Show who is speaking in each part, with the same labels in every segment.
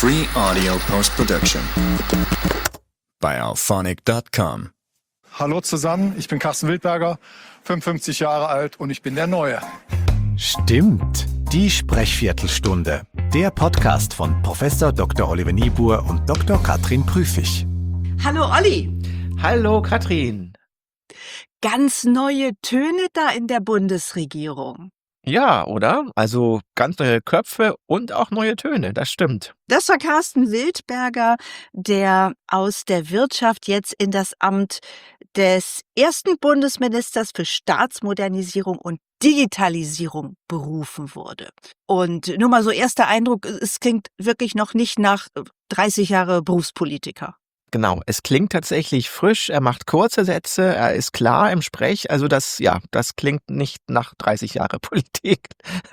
Speaker 1: Free Audio Post-Production bei Auphonic.com.
Speaker 2: Hallo zusammen, ich bin Carsten Wildberger, 55 Jahre alt und ich bin der Neue.
Speaker 3: Stimmt, die Sprechviertelstunde. Der Podcast von Prof. Dr. Oliver Niebuhr und Dr. Katrin Prüfig.
Speaker 4: Hallo Olli.
Speaker 5: Hallo Katrin.
Speaker 4: Ganz neue Töne da in der Bundesregierung.
Speaker 5: Ja, oder? Also ganz neue Köpfe und auch neue Töne, das stimmt.
Speaker 4: Das war Carsten Wildberger, der aus der Wirtschaft jetzt in das Amt des ersten Bundesministers für Staatsmodernisierung und Digitalisierung berufen wurde. Und nur mal so erster Eindruck, es klingt wirklich noch nicht nach 30 Jahre Berufspolitiker.
Speaker 5: Genau, es klingt tatsächlich frisch, er macht kurze Sätze, er ist klar im Sprech, also das klingt nicht nach 30 Jahre Politik.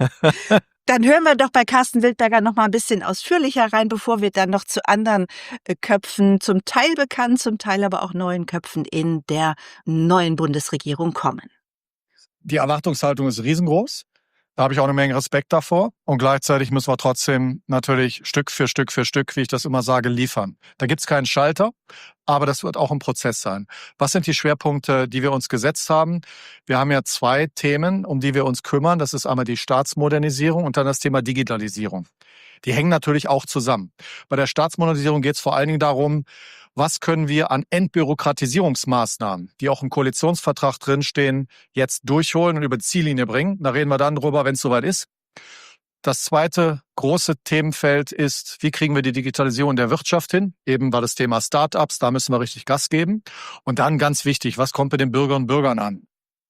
Speaker 4: Dann hören wir doch bei Carsten Wildberger noch mal ein bisschen ausführlicher rein, bevor wir dann noch zu anderen Köpfen, zum Teil bekannt, zum Teil aber auch neuen Köpfen in der neuen Bundesregierung kommen.
Speaker 2: Die Erwartungshaltung ist riesengroß. Da habe ich auch eine Menge Respekt davor. Und gleichzeitig müssen wir trotzdem natürlich Stück für Stück, wie ich das immer sage, liefern. Da gibt es keinen Schalter, aber das wird auch ein Prozess sein. Was sind die Schwerpunkte, die wir uns gesetzt haben? Wir haben ja 2 Themen, um die wir uns kümmern. Das ist einmal die Staatsmodernisierung und dann das Thema Digitalisierung. Die hängen natürlich auch zusammen. Bei der Staatsmodernisierung geht es vor allen Dingen darum, was können wir an Entbürokratisierungsmaßnahmen, die auch im Koalitionsvertrag drinstehen, jetzt durchholen und über die Ziellinie bringen. Da reden wir dann drüber, wenn es soweit ist. Das zweite große Themenfeld ist, wie kriegen wir die Digitalisierung der Wirtschaft hin? Eben war das Thema Start-ups, da müssen wir richtig Gas geben. Und dann ganz wichtig, was kommt bei den Bürgerinnen und Bürgern an?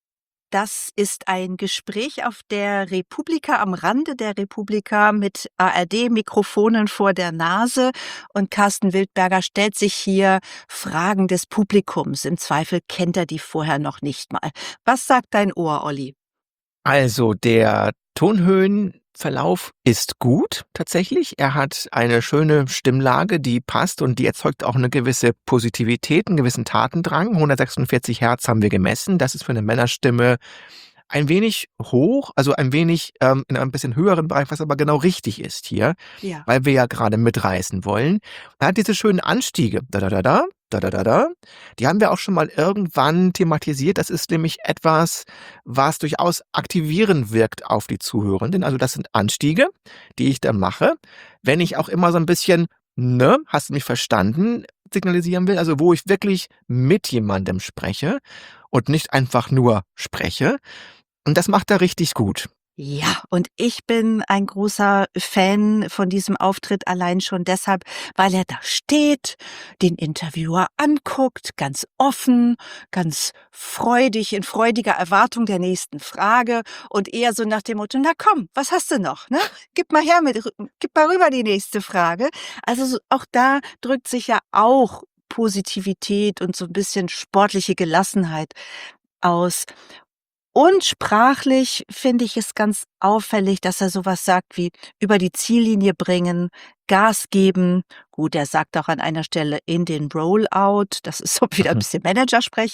Speaker 4: Das ist ein Gespräch auf der Republika, am Rande der Republika mit ARD-Mikrofonen vor der Nase. Und Carsten Wildberger stellt sich hier Fragen des Publikums. Im Zweifel kennt er die vorher noch nicht mal. Was sagt dein Ohr, Olli?
Speaker 5: Also der Tonhöhenverlauf ist gut, tatsächlich. Er hat eine schöne Stimmlage, die passt und die erzeugt auch eine gewisse Positivität, einen gewissen Tatendrang. 146 Hertz haben wir gemessen. Das ist für eine Männerstimme ein wenig hoch, also ein wenig in einem bisschen höheren Bereich, was aber genau richtig ist hier,
Speaker 4: Ja.
Speaker 5: weil wir ja gerade mitreißen wollen. Er hat diese schönen Anstiege, da, die haben wir auch schon mal irgendwann thematisiert. Das ist nämlich etwas, was durchaus aktivierend wirkt auf die Zuhörenden. Also das sind Anstiege, die ich dann mache, wenn ich auch immer so ein bisschen, hast du mich verstanden, signalisieren will, also wo ich wirklich mit jemandem spreche und nicht einfach nur spreche. Und das macht er richtig gut.
Speaker 4: Ja, und ich bin ein großer Fan von diesem Auftritt allein schon deshalb, weil er da steht, den Interviewer anguckt, ganz offen, ganz freudig, in freudiger Erwartung der nächsten Frage und eher so nach dem Motto, na komm, was hast du noch, ne? Gib mal rüber die nächste Frage. Also auch da drückt sich ja auch Positivität und so ein bisschen sportliche Gelassenheit aus. Und sprachlich finde ich es ganz auffällig, dass er sowas sagt wie über die Ziellinie bringen, Gas geben. Gut, er sagt auch an einer Stelle in den Rollout. Das ist so wieder ein bisschen Managersprech.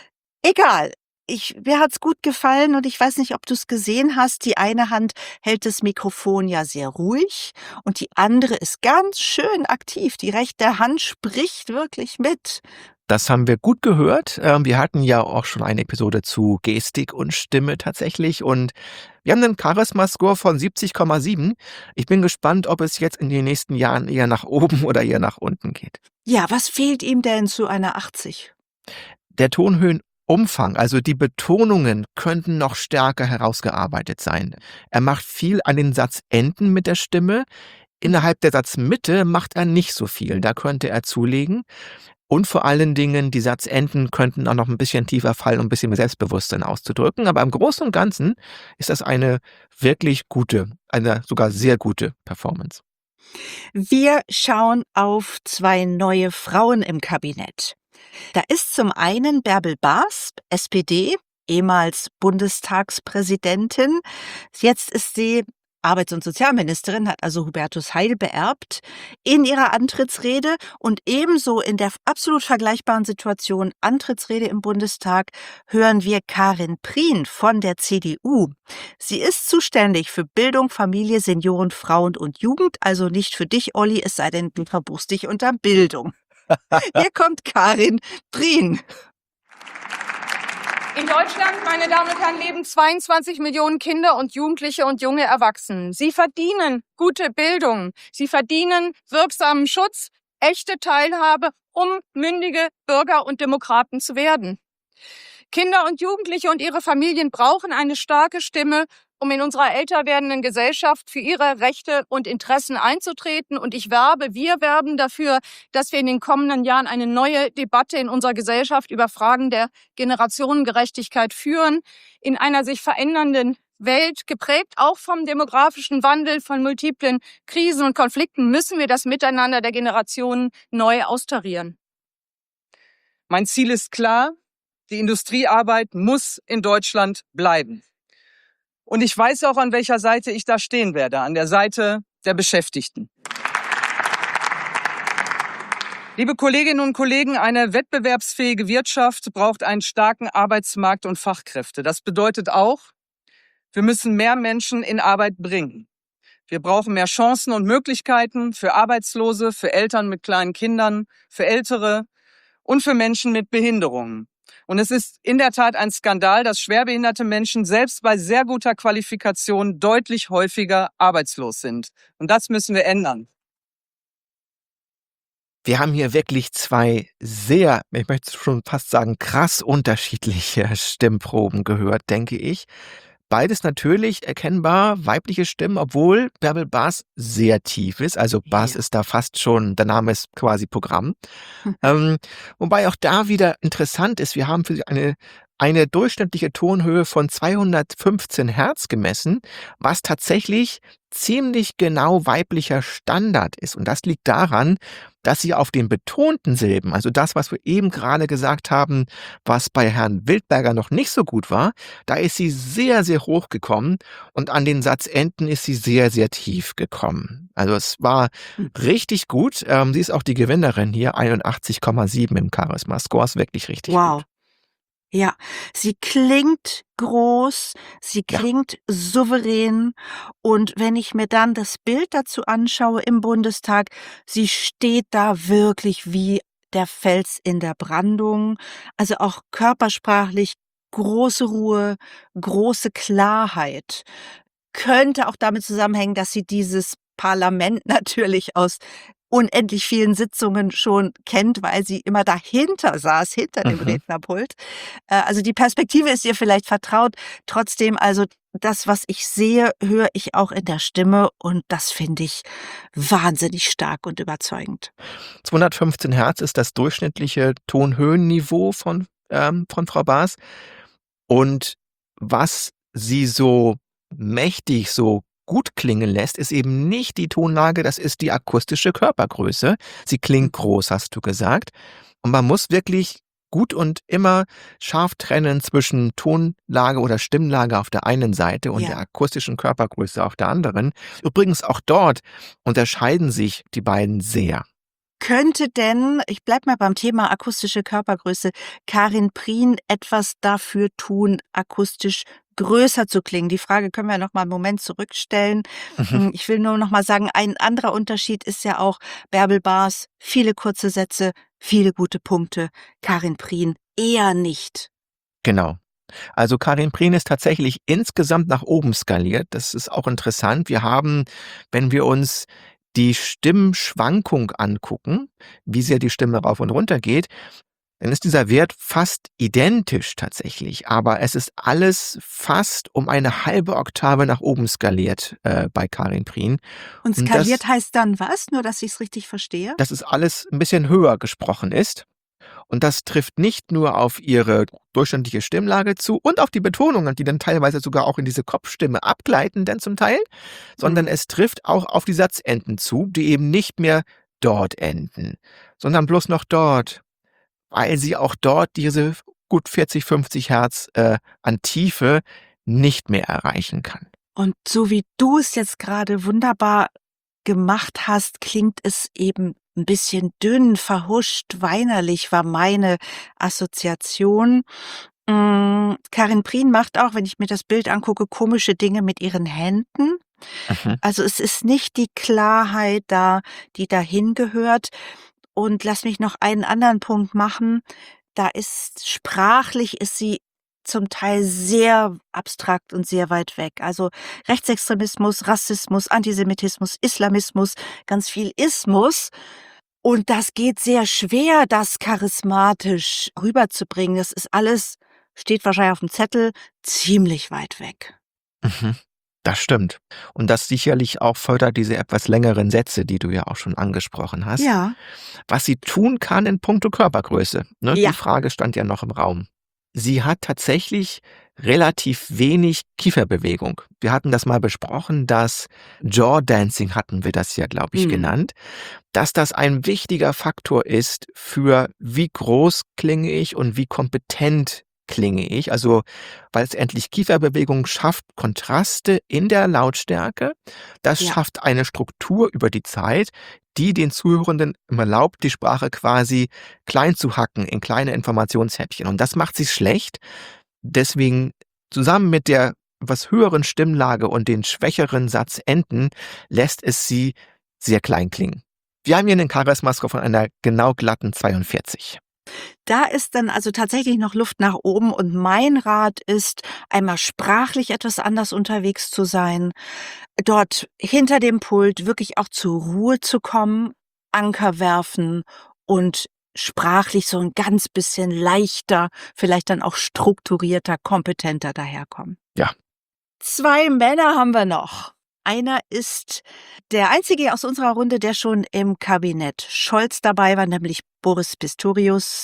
Speaker 4: Egal. Mir hat's gut gefallen und ich weiß nicht, ob du es gesehen hast. Die eine Hand hält das Mikrofon ja sehr ruhig und die andere ist ganz schön aktiv. Die rechte Hand spricht wirklich mit.
Speaker 5: Das haben wir gut gehört. Wir hatten ja auch schon eine Episode zu Gestik und Stimme tatsächlich und wir haben einen Charisma-Score von 70,7. Ich bin gespannt, ob es jetzt in den nächsten Jahren eher nach oben oder eher nach unten geht.
Speaker 4: Ja, was fehlt ihm denn zu einer 80?
Speaker 5: Der Tonhöhenumfang, also die Betonungen könnten noch stärker herausgearbeitet sein. Er macht viel an den Satzenden mit der Stimme. Innerhalb der Satzmitte macht er nicht so viel. Da könnte er zulegen. Und vor allen Dingen, die Satzenden könnten auch noch ein bisschen tiefer fallen, um ein bisschen mehr Selbstbewusstsein auszudrücken. Aber im Großen und Ganzen ist das eine wirklich gute, eine sogar sehr gute Performance.
Speaker 4: Wir schauen auf 2 neue Frauen im Kabinett. Da ist zum einen Bärbel Bas, SPD, ehemals Bundestagspräsidentin. Jetzt ist sie Arbeits- und Sozialministerin hat also Hubertus Heil beerbt in ihrer Antrittsrede und ebenso in der absolut vergleichbaren Situation Antrittsrede im Bundestag hören wir Karin Prien von der CDU. Sie ist zuständig für Bildung, Familie, Senioren, Frauen und Jugend, also nicht für dich, Olli, es sei denn, du verbuchst dich unter Bildung. Hier kommt Karin Prien.
Speaker 6: In Deutschland, meine Damen und Herren, leben 22 Millionen Kinder und Jugendliche und junge Erwachsene. Sie verdienen gute Bildung. Sie verdienen wirksamen Schutz, echte Teilhabe, um mündige Bürger und Demokraten zu werden. Kinder und Jugendliche und ihre Familien brauchen eine starke Stimme, um in unserer älter werdenden Gesellschaft für ihre Rechte und Interessen einzutreten. Und wir werben dafür, dass wir in den kommenden Jahren eine neue Debatte in unserer Gesellschaft über Fragen der Generationengerechtigkeit führen. In einer sich verändernden Welt, geprägt auch vom demografischen Wandel, von multiplen Krisen und Konflikten, müssen wir das Miteinander der Generationen neu austarieren.
Speaker 7: Mein Ziel ist klar, die Industriearbeit muss in Deutschland bleiben. Und ich weiß auch, an welcher Seite ich da stehen werde, an der Seite der Beschäftigten. Liebe Kolleginnen und Kollegen, eine wettbewerbsfähige Wirtschaft braucht einen starken Arbeitsmarkt und Fachkräfte. Das bedeutet auch, wir müssen mehr Menschen in Arbeit bringen. Wir brauchen mehr Chancen und Möglichkeiten für Arbeitslose, für Eltern mit kleinen Kindern, für Ältere und für Menschen mit Behinderungen. Und es ist in der Tat ein Skandal, dass schwerbehinderte Menschen selbst bei sehr guter Qualifikation deutlich häufiger arbeitslos sind. Und das müssen wir ändern.
Speaker 5: Wir haben hier wirklich zwei sehr, ich möchte schon fast sagen, krass unterschiedliche Stimmproben gehört, denke ich. Beides natürlich erkennbar weibliche Stimmen, obwohl Bärbel Baas sehr tief ist. Also Baas ist da fast schon, der Name ist quasi Programm. Wobei auch da wieder interessant ist, wir haben für sie eine durchschnittliche Tonhöhe von 215 Hertz gemessen, was tatsächlich ziemlich genau weiblicher Standard ist. Und das liegt daran, dass sie auf den betonten Silben, also das, was wir eben gerade gesagt haben, was bei Herrn Wildberger noch nicht so gut war, da ist sie sehr, sehr hoch gekommen und an den Satzenden ist sie sehr, sehr tief gekommen. Also es war richtig gut. Sie ist auch die Gewinnerin hier, 81,7 im Charisma-Score, ist wirklich richtig gut.
Speaker 4: Ja, sie klingt groß, sie klingt souverän und wenn ich mir dann das Bild dazu anschaue im Bundestag, sie steht da wirklich wie der Fels in der Brandung, also auch körpersprachlich große Ruhe, große Klarheit. Könnte auch damit zusammenhängen, dass sie dieses Parlament natürlich aus unendlich vielen Sitzungen schon kennt, weil sie immer dahinter saß, hinter dem Rednerpult. Also die Perspektive ist ihr vielleicht vertraut. Trotzdem, also das, was ich sehe, höre ich auch in der Stimme und das finde ich wahnsinnig stark und überzeugend.
Speaker 5: 215 Hertz ist das durchschnittliche Tonhöhenniveau von Frau Baas. Und was sie so mächtig, so gut klingen lässt, ist eben nicht die Tonlage, das ist die akustische Körpergröße. Sie klingt groß, hast du gesagt. Und man muss wirklich gut und immer scharf trennen zwischen Tonlage oder Stimmlage auf der einen Seite und der akustischen Körpergröße auf der anderen. Übrigens auch dort unterscheiden sich die beiden sehr.
Speaker 4: Könnte denn, ich bleib mal beim Thema akustische Körpergröße, Karin Prien etwas dafür tun, akustisch größer zu klingen? Die Frage können wir noch mal einen Moment zurückstellen. Ich will nur noch mal sagen, ein anderer Unterschied ist ja auch Bärbel Baas, viele kurze Sätze, viele gute Punkte. Karin Prien eher nicht.
Speaker 5: Genau. Also Karin Prien ist tatsächlich insgesamt nach oben skaliert. Das ist auch interessant. Wir haben, wenn wir uns die Stimmschwankung angucken, wie sehr die Stimme rauf und runter geht, dann ist dieser Wert fast identisch tatsächlich, aber es ist alles fast um eine halbe Oktave nach oben skaliert bei Karin Prien.
Speaker 4: Und skaliert heißt dann was? Nur, dass ich es richtig verstehe?
Speaker 5: Dass es alles ein bisschen höher gesprochen ist. Und das trifft nicht nur auf ihre durchschnittliche Stimmlage zu und auf die Betonungen, die dann teilweise sogar auch in diese Kopfstimme abgleiten, denn zum Teil, sondern es trifft auch auf die Satzenden zu, die eben nicht mehr dort enden, sondern bloß noch dort, weil sie auch dort diese gut 40, 50 Hertz an Tiefe nicht mehr erreichen kann.
Speaker 4: Und so wie du es jetzt gerade wunderbar gemacht hast, klingt es eben ein bisschen dünn, verhuscht, weinerlich war meine Assoziation. Karin Prien macht auch, wenn ich mir das Bild angucke, komische Dinge mit ihren Händen.
Speaker 5: Mhm.
Speaker 4: Also es ist nicht die Klarheit da, die dahin gehört. Und lass mich noch einen anderen Punkt machen. Da ist sprachlich ist sie zum Teil sehr abstrakt und sehr weit weg. Also Rechtsextremismus, Rassismus, Antisemitismus, Islamismus, ganz viel Ismus. Und das geht sehr schwer, das charismatisch rüberzubringen. Das ist alles, steht wahrscheinlich auf dem Zettel, ziemlich weit weg.
Speaker 5: Mhm. Das stimmt. Und das sicherlich auch fördert diese etwas längeren Sätze, die du ja auch schon angesprochen hast.
Speaker 4: Ja.
Speaker 5: Was sie tun kann in puncto Körpergröße, ne?
Speaker 4: Ja.
Speaker 5: Die Frage stand ja noch im Raum. Sie hat tatsächlich relativ wenig Kieferbewegung. Wir hatten das mal besprochen, das Jaw Dancing hatten wir das ja, glaube ich, genannt, dass das ein wichtiger Faktor ist für wie groß klinge ich und wie kompetent klinge ich. Also, weil es endlich Kieferbewegung schafft, Kontraste in der Lautstärke. Das
Speaker 4: Ja.
Speaker 5: schafft eine Struktur über die Zeit, die den Zuhörenden erlaubt, die Sprache quasi klein zu hacken in kleine Informationshäppchen. Und das macht sie schlecht. Deswegen zusammen mit der etwas höheren Stimmlage und den schwächeren Satzenden lässt es sie sehr klein klingen. Wir haben hier einen Charisma-Score von einer genau glatten 42.
Speaker 4: Da ist dann also tatsächlich noch Luft nach oben und mein Rat ist, einmal sprachlich etwas anders unterwegs zu sein, dort hinter dem Pult wirklich auch zur Ruhe zu kommen, Anker werfen und sprachlich so ein ganz bisschen leichter, vielleicht dann auch strukturierter, kompetenter daherkommen.
Speaker 5: Ja.
Speaker 4: 2 Männer haben wir noch. Einer ist der einzige aus unserer Runde, der schon im Kabinett Scholz dabei war, nämlich Boris Pistorius,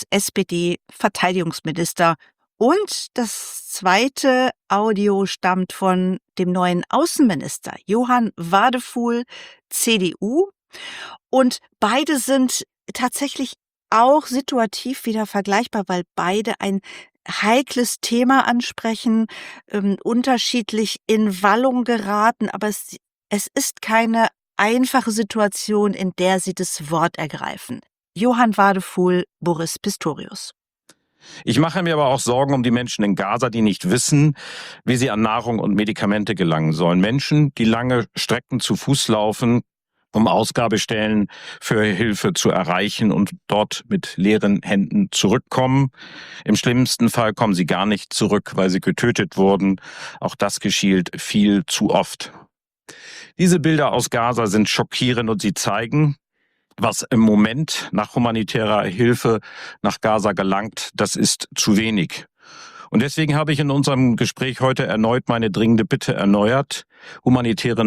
Speaker 4: SPD-Verteidigungsminister. Und das zweite Audio stammt von dem neuen Außenminister, Johann Wadefuhl, CDU. Und beide sind tatsächlich auch situativ wieder vergleichbar, weil beide ein heikles Thema ansprechen, unterschiedlich in Wallung geraten, aber es ist keine einfache Situation, in der sie das Wort ergreifen. Johann Wadefuhl, Boris Pistorius.
Speaker 8: Ich mache mir aber auch Sorgen um die Menschen in Gaza, die nicht wissen, wie sie an Nahrung und Medikamente gelangen sollen. Menschen, die lange Strecken zu Fuß laufen, um Ausgabestellen für Hilfe zu erreichen und dort mit leeren Händen zurückkommen. Im schlimmsten Fall kommen sie gar nicht zurück, weil sie getötet wurden. Auch das geschieht viel zu oft. Diese Bilder aus Gaza sind schockierend und sie zeigen, was im Moment nach humanitärer Hilfe nach Gaza gelangt, das ist zu wenig. Und deswegen habe ich in unserem Gespräch heute erneut meine dringende Bitte erneuert, humanitäre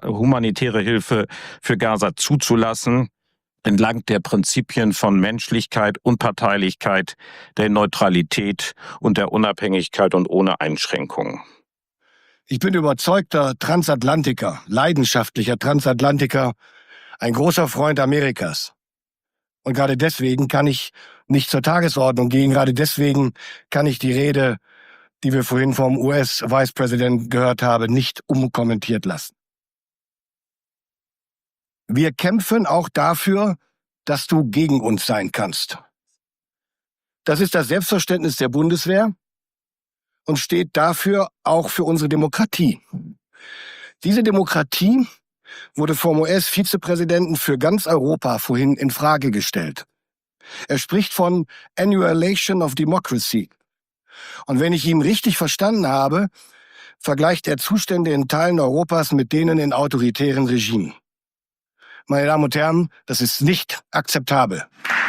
Speaker 8: Hilfe für Gaza zuzulassen, entlang der Prinzipien von Menschlichkeit, Unparteilichkeit, der Neutralität und der Unabhängigkeit und ohne Einschränkungen.
Speaker 9: Ich bin überzeugter Transatlantiker, leidenschaftlicher Transatlantiker, ein großer Freund Amerikas. Und gerade deswegen kann ich nicht zur Tagesordnung gehen. Gerade deswegen kann ich die Rede, die wir vorhin vom US-Vice-Präsidenten gehört haben, nicht unkommentiert lassen. Wir kämpfen auch dafür, dass du gegen uns sein kannst. Das ist das Selbstverständnis der Bundeswehr und steht dafür auch für unsere Demokratie. Diese Demokratie wurde vom US-Vizepräsidenten für ganz Europa vorhin in Frage gestellt. Er spricht von Annihilation of Democracy. Und wenn ich ihn richtig verstanden habe, vergleicht er Zustände in Teilen Europas mit denen in autoritären Regimen. Meine Damen und Herren, das ist nicht akzeptabel.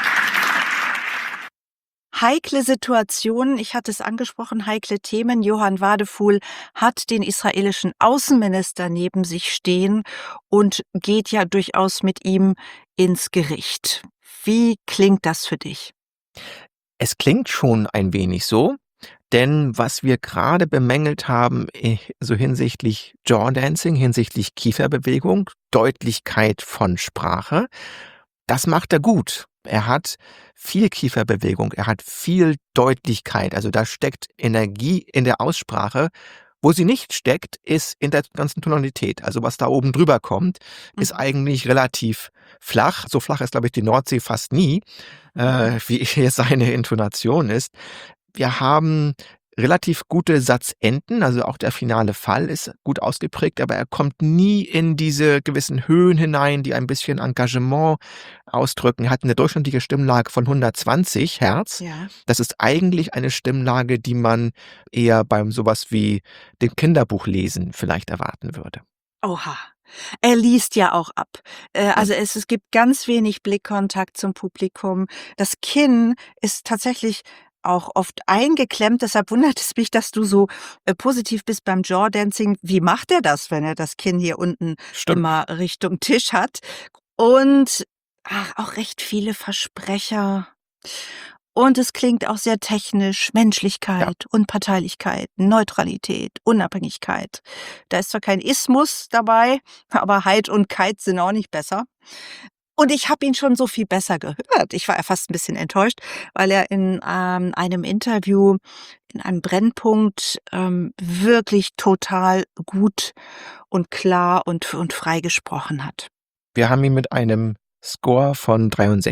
Speaker 4: Heikle Situationen, ich hatte es angesprochen, heikle Themen. Johann Wadefuhl hat den israelischen Außenminister neben sich stehen und geht ja durchaus mit ihm ins Gericht. Wie klingt das für dich?
Speaker 5: Es klingt schon ein wenig so, denn was wir gerade bemängelt haben, so hinsichtlich Jaw Dancing, hinsichtlich Kieferbewegung, Deutlichkeit von Sprache, das macht er gut. Er hat viel Kieferbewegung, er hat viel Deutlichkeit, also da steckt Energie in der Aussprache, Wo sie nicht steckt, ist in der ganzen Tonalität. Also was da oben drüber kommt, ist eigentlich relativ flach. So flach ist, glaube ich, die Nordsee fast nie, wie hier seine Intonation ist. Wir haben relativ gute Satzenden, also auch der finale Fall ist gut ausgeprägt, aber er kommt nie in diese gewissen Höhen hinein, die ein bisschen Engagement ausdrücken. Er hat eine durchschnittliche Stimmlage von 120 Hertz.
Speaker 4: Ja.
Speaker 5: Das ist eigentlich eine Stimmlage, die man eher beim sowas wie dem Kinderbuchlesen vielleicht erwarten würde.
Speaker 4: Oha. Er liest ja auch ab. Also es gibt ganz wenig Blickkontakt zum Publikum. Das Kinn ist tatsächlich auch oft eingeklemmt. Deshalb wundert es mich, dass du so positiv bist beim Jawdancing. Wie macht er das, wenn er das Kinn hier unten immer Richtung Tisch hat? Und auch recht viele Versprecher. Und es klingt auch sehr technisch. Menschlichkeit, Unparteilichkeit, Neutralität, Unabhängigkeit. Da ist zwar kein Ismus dabei, aber Heid und Keit sind auch nicht besser. Und ich habe ihn schon so viel besser gehört. Ich war ja fast ein bisschen enttäuscht, weil er in einem Interview, in einem Brennpunkt wirklich total gut und klar und frei gesprochen hat.
Speaker 5: Wir haben ihn mit einem Score von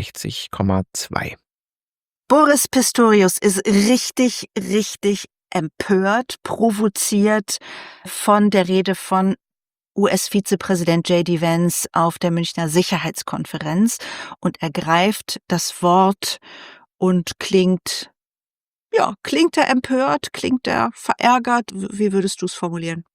Speaker 5: 63,2.
Speaker 4: Boris Pistorius ist richtig, richtig empört, provoziert von der Rede von US-Vizepräsident J.D. Vance auf der Münchner Sicherheitskonferenz und ergreift das Wort und klingt er empört, klingt er verärgert? Wie würdest du es formulieren?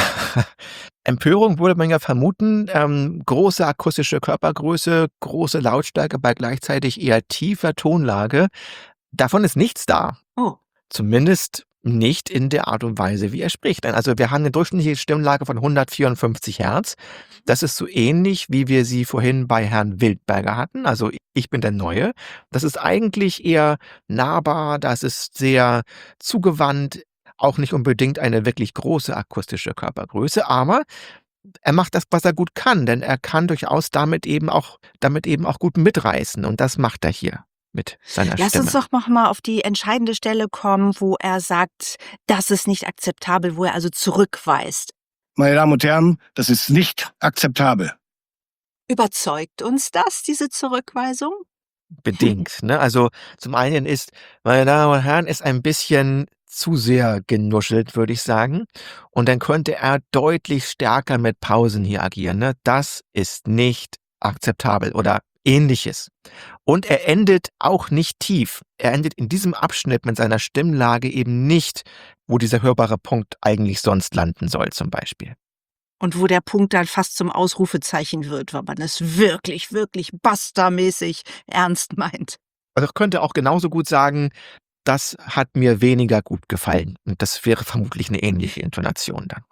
Speaker 5: Empörung würde man ja vermuten, große akustische Körpergröße, große Lautstärke bei gleichzeitig eher tiefer Tonlage. Davon ist nichts da.
Speaker 4: Oh.
Speaker 5: Zumindest nicht in der Art und Weise, wie er spricht. Also wir haben eine durchschnittliche Stimmlage von 154 Hertz. Das ist so ähnlich, wie wir sie vorhin bei Herrn Wildberger hatten. Also ich bin der Neue. Das ist eigentlich eher nahbar, das ist sehr zugewandt, auch nicht unbedingt eine wirklich große akustische Körpergröße, aber er macht das, was er gut kann, denn er kann durchaus damit eben auch gut mitreißen und das macht er hier mit seiner Stimme.
Speaker 4: Lass uns doch noch mal auf die entscheidende Stelle kommen, wo er sagt, das ist nicht akzeptabel, wo er also zurückweist.
Speaker 9: Meine Damen und Herren, das ist nicht akzeptabel.
Speaker 4: Überzeugt uns das, diese Zurückweisung?
Speaker 5: Bedingt. Ne? Also zum einen ist, meine Damen und Herren, ist ein bisschen zu sehr genuschelt, würde ich sagen. Und dann könnte er deutlich stärker mit Pausen hier agieren. Ne? Das ist nicht akzeptabel oder Ähnliches. Und er endet auch nicht tief. Er endet in diesem Abschnitt mit seiner Stimmlage eben nicht, wo dieser hörbare Punkt eigentlich sonst landen soll, zum Beispiel.
Speaker 4: Und wo der Punkt dann fast zum Ausrufezeichen wird, weil man es wirklich, wirklich bustermäßig ernst meint.
Speaker 5: Also ich könnte auch genauso gut sagen, das hat mir weniger gut gefallen. Und das wäre vermutlich eine ähnliche Intonation dann.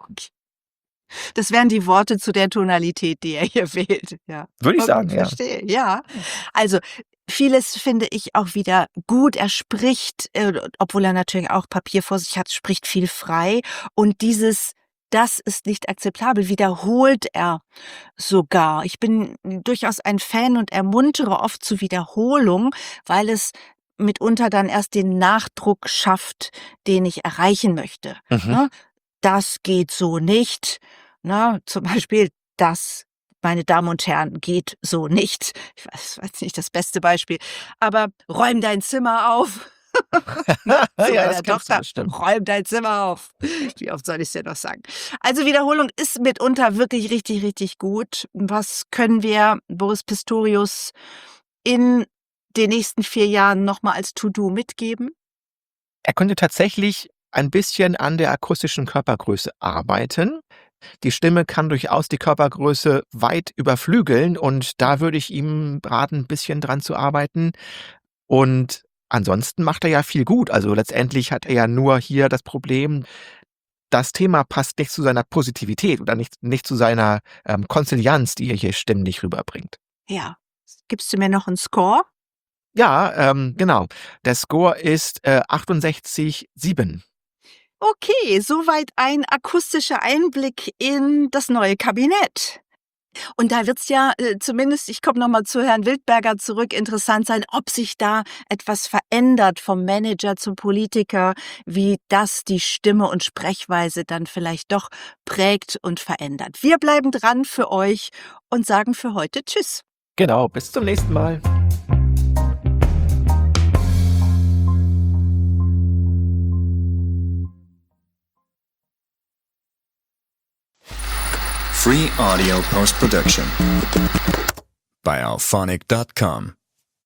Speaker 4: Das wären die Worte zu der Tonalität, die er hier wählt. Ja.
Speaker 5: Würde ich sagen, ja.
Speaker 4: Verstehe, ja. Also vieles finde ich auch wieder gut. Er spricht, obwohl er natürlich auch Papier vor sich hat, spricht viel frei. Und das ist nicht akzeptabel, wiederholt er sogar. Ich bin durchaus ein Fan und ermuntere oft zu Wiederholung, weil es mitunter dann erst den Nachdruck schafft, den ich erreichen möchte.
Speaker 5: Mhm.
Speaker 4: Das geht so nicht. Zum Beispiel, das, meine Damen und Herren, geht so nicht. Ich weiß nicht das beste Beispiel, aber räum dein Zimmer auf.
Speaker 5: Ja, das
Speaker 4: Tochter,
Speaker 5: bestimmt.
Speaker 4: räum dein Zimmer auf. Wie oft soll ich es dir noch sagen? Also Wiederholung ist mitunter wirklich richtig, richtig gut. Was können wir Boris Pistorius in den nächsten 4 Jahren nochmal als To-Do mitgeben?
Speaker 5: Er könnte tatsächlich ein bisschen an der akustischen Körpergröße arbeiten. Die Stimme kann durchaus die Körpergröße weit überflügeln und da würde ich ihm raten, ein bisschen dran zu arbeiten. Und ansonsten macht er ja viel gut. Also letztendlich hat er ja nur hier das Problem, das Thema passt nicht zu seiner Positivität oder nicht zu seiner Konsilianz, die er hier stimmlich rüberbringt.
Speaker 4: Ja. Gibst du mir noch einen Score?
Speaker 5: Ja, genau. Der Score ist 68,7.
Speaker 4: Okay, soweit ein akustischer Einblick in das neue Kabinett. Und da wird's ja zumindest, ich komme nochmal zu Herrn Wildberger zurück, interessant sein, ob sich da etwas verändert vom Manager zum Politiker, wie das die Stimme und Sprechweise dann vielleicht doch prägt und verändert. Wir bleiben dran für euch und sagen für heute Tschüss.
Speaker 5: Genau, bis zum nächsten Mal.
Speaker 1: Free audio post-production by alphonic.com.